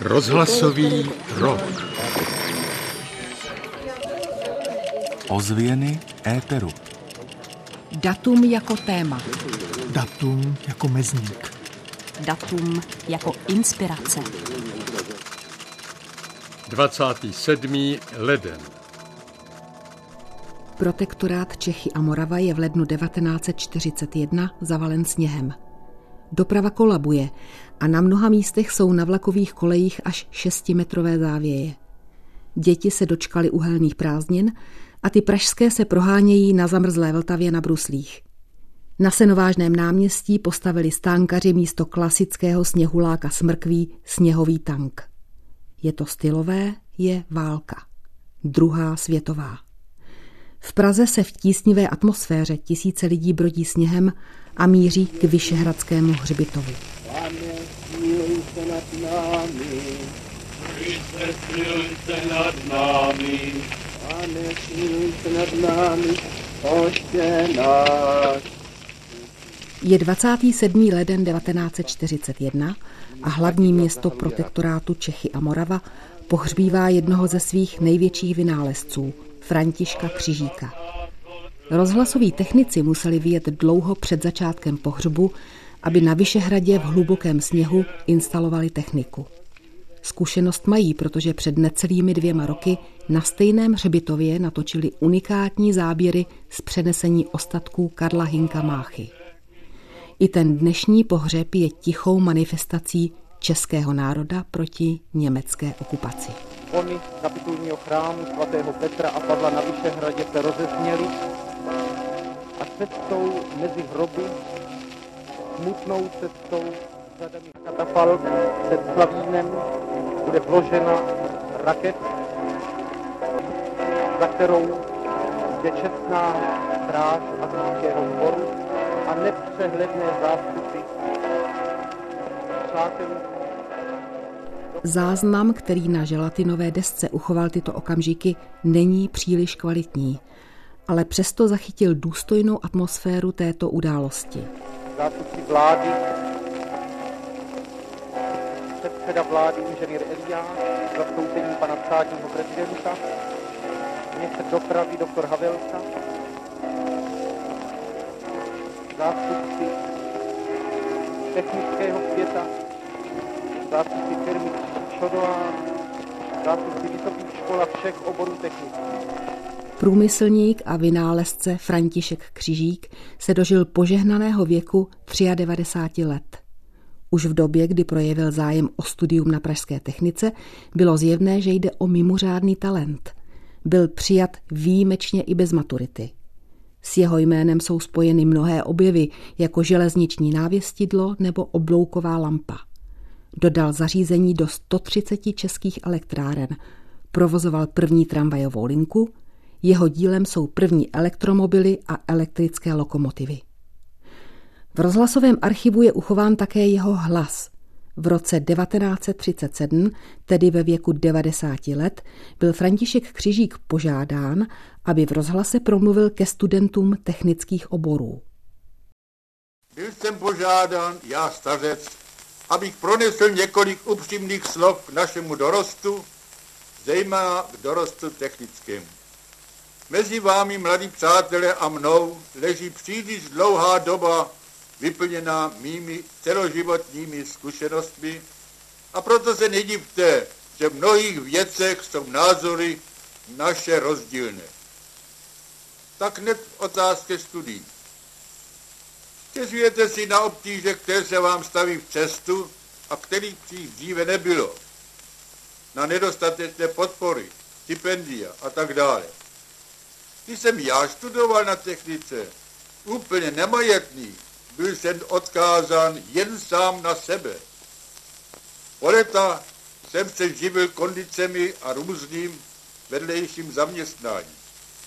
Rozhlasový rok. Ozvěny éteru. Datum jako téma. Datum jako mezník. Datum jako inspirace. 27. leden. Protektorát Čechy a Morava je v lednu 1941 zavalen sněhem. Doprava kolabuje a na mnoha místech jsou na vlakových kolejích až 6metrové závěje. Děti se dočkaly uhelných prázdnin a ty pražské se prohánějí na zamrzlé Vltavě na bruslích. Na Senovážném náměstí postavili stánkaři místo klasického sněhuláka s mrkví sněhový tank. Je to stylové, je válka. Druhá světová. V Praze se v tísnivé atmosféře tisíce lidí brodí sněhem a míří k Vyšehradskému hřbitovu. Pane, smiluj se nad námi. Kriste, smiluj se nad námi. Pane, smiluj se nad námi. Hoště nás. Je 27. leden 1941 a hlavní město protektorátu Čechy a Morava pohřbívá jednoho ze svých největších vynálezců, Františka Křižíka. Rozhlasoví technici museli vyjet dlouho před začátkem pohřbu, aby na Vyšehradě v hlubokém sněhu instalovali techniku. Zkušenost mají, protože před necelými 2 roky na stejném hřbitově natočili unikátní záběry z přenesení ostatků Karla Hynka Máchy. I ten dnešní pohřeb je tichou manifestací českého národa proti německé okupaci. Zvony kapitulního chrámu svatého Petra a Pavla na Vyšehradě se rozezněly a cestou mezi hroby, smutnou cestou řadami katafalk před Slavínem bude vložena raket, za kterou je čestná stráž Asijského sboru a nepřehledné zástupy přátelů. Záznam, který na želatinové desce uchoval tyto okamžiky, není příliš kvalitní, ale přesto zachytil důstojnou atmosféru této události. Zástupci vlády, předseda vlády inženýr Eliáš, zastoupení pana státního prezidenta, ministr dopravy doktor Havelka, zástupci technického světa, zástupci firmy Šodová, zástupci vysokých škol a všech oborů technických. Průmyslník a vynálezce František Křižík se dožil požehnaného věku 93 let. Už v době, kdy projevil zájem o studium na pražské technice, bylo zjevné, že jde o mimořádný talent. Byl přijat výjimečně i bez maturity. S jeho jménem jsou spojeny mnohé objevy, jako železniční návěstidlo nebo oblouková lampa. Dodal zařízení do 130 českých elektráren, provozoval první tramvajovou linku, jeho dílem jsou první elektromobily a elektrické lokomotivy. V rozhlasovém archivu je uchován také jeho hlas. V roce 1937, tedy ve věku 90 let, byl František Křižík požádán, aby v rozhlase promluvil ke studentům technických oborů. Byl jsem požádán, já stařec, abych pronesl několik upřímných slov k našemu dorostu, zejména k dorostu technickému. Mezi vámi, mladí přátelé, a mnou leží příliš dlouhá doba vyplněná mými celoživotními zkušenostmi a proto se nedivte, že v mnohých věcech jsou názory naše rozdílné. Tak hned otázka studií. Stěžujete si na obtíže, které se vám staví v cestu a kterých dříve nebylo. Na nedostatečné podpory, stipendia a tak dále. Když jsem já studoval na technice, úplně nemajetný, byl jsem odkázán jen sám na sebe. Po léta jsem se živil kondicemi a různým vedlejším zaměstnáním.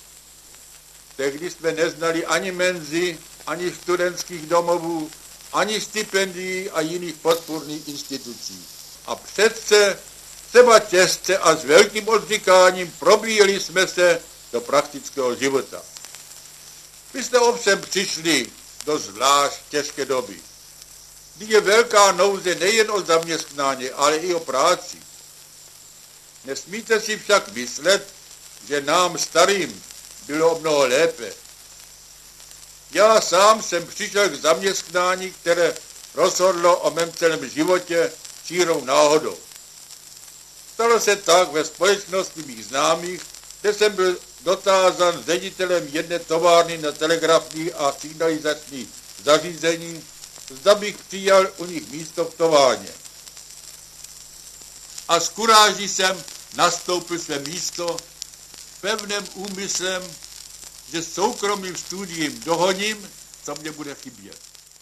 Tehdy jsme neznali ani menzy, ani studentských domovů, ani stipendií a jiných podpůrných institucí. A přece třeba těžce a s velkým odříkáním probíjeli jsme se do praktického života. My jsme ovšem přišli do zvlášť těžké doby. Je velká nouze nejen o zaměstnání, ale i o práci. Nesmíte si však myslet, že nám starým bylo mnoho lépe. Já sám jsem přišel k zaměstnání, které rozhodlo o mém celém životě čirou náhodou. Stalo se tak ve společnosti mých známých, kde jsem byl dotázán ředitelem jedné továrny na telegrafní a signalizační zařízení, zda bych přijal u nich místo v továrně. A s kuráží jsem nastoupil své místo pevným úmyslem, že soukromým studiem dohoním, co mě bude chybět.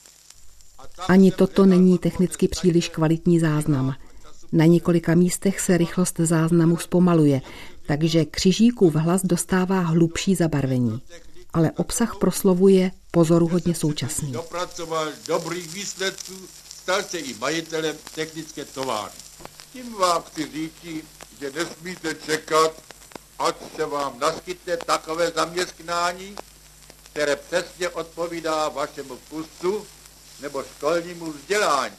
Ani toto není technicky příliš kvalitní záznam. Na několika místech se rychlost záznamu zpomaluje, takže Křižíkův hlas dostává hlubší zabarvení. Ale obsah proslovu je pozoruhodně současný. Dopracoval dobrých výsledků, stal se i majitelem technické továrny. Tím vám chci říct, že nesmíte čekat, ať se vám naskytne takové zaměstnání, které přesně odpovídá vašemu vkusu nebo školnímu vzdělání.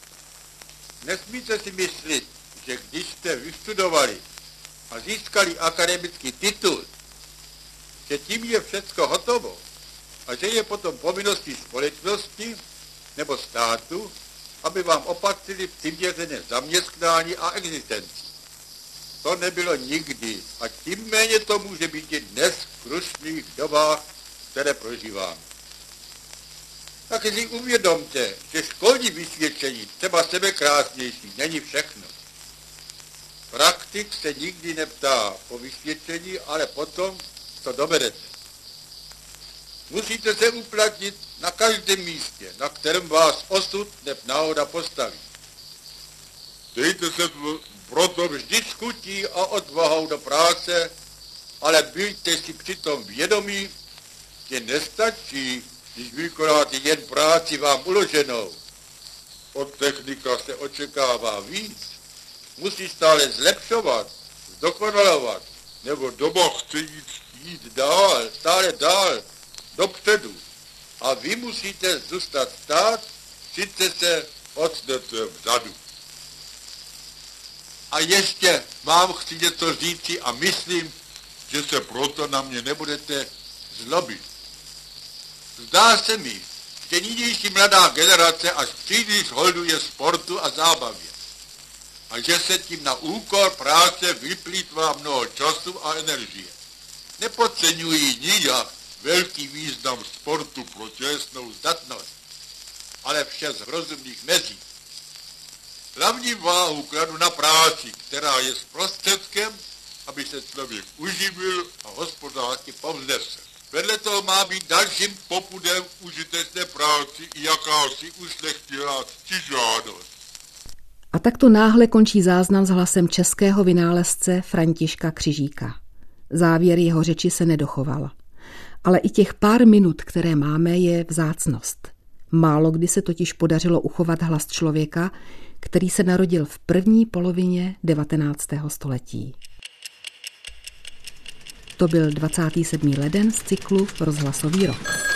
Nesmíte si myslet, že když jste vystudovali a získali akademický titul, že tím je všecko hotovo a že je potom povinností společnosti nebo státu, aby vám opatřili přiměřené zaměstnání a existenci. To nebylo nikdy a tím méně to může být i dnes v krušných dobách, které prožíváme. Taky si uvědomte, že školní vysvědčení, třeba sebekrásnější, není všechno. Praktik se nikdy neptá po vysvědčení, ale potom, co dovedete. Musíte se uplatnit na každém místě, na kterém vás osud nebo náhoda postaví. Dejte se proto vždy s chutí a odvahou do práce, ale buďte si přitom vědomí, že nestačí, když vykonáte jen práci vám uloženou. Od technika se očekává víc. Musí stále zlepšovat, zdokonalovat, nebo doba chce jít dál, stále dál, dopředu. A vy musíte zůstat stát, sice se odstnete vzadu. A ještě vám chci něco říci a myslím, že se proto na mě nebudete zlobit. Zdá se mi, že nynější mladá generace až příliš holduje sportu a zábavě. A že se tím na úkor práce vyplýtvá mnoho času a energie. Nepodceňují nijak velký význam sportu pro tělesnou zdatnost, ale vše z rozumných mezí. Hlavní váhu kladu na práci, která je prostředkem, aby se člověk uživil a hospodářsky povznesl. Vedle toho má být dalším popudem užitečné práci i jakási ušlechtilá ctižádost. A takto náhle končí záznam s hlasem českého vynálezce Františka Křižíka. Závěr jeho řeči se nedochoval. Ale i těch pár minut, které máme, je vzácnost. Málo kdy se totiž podařilo uchovat hlas člověka, který se narodil v první polovině 19. století. To byl 27. leden z cyklu Rozhlasový rok.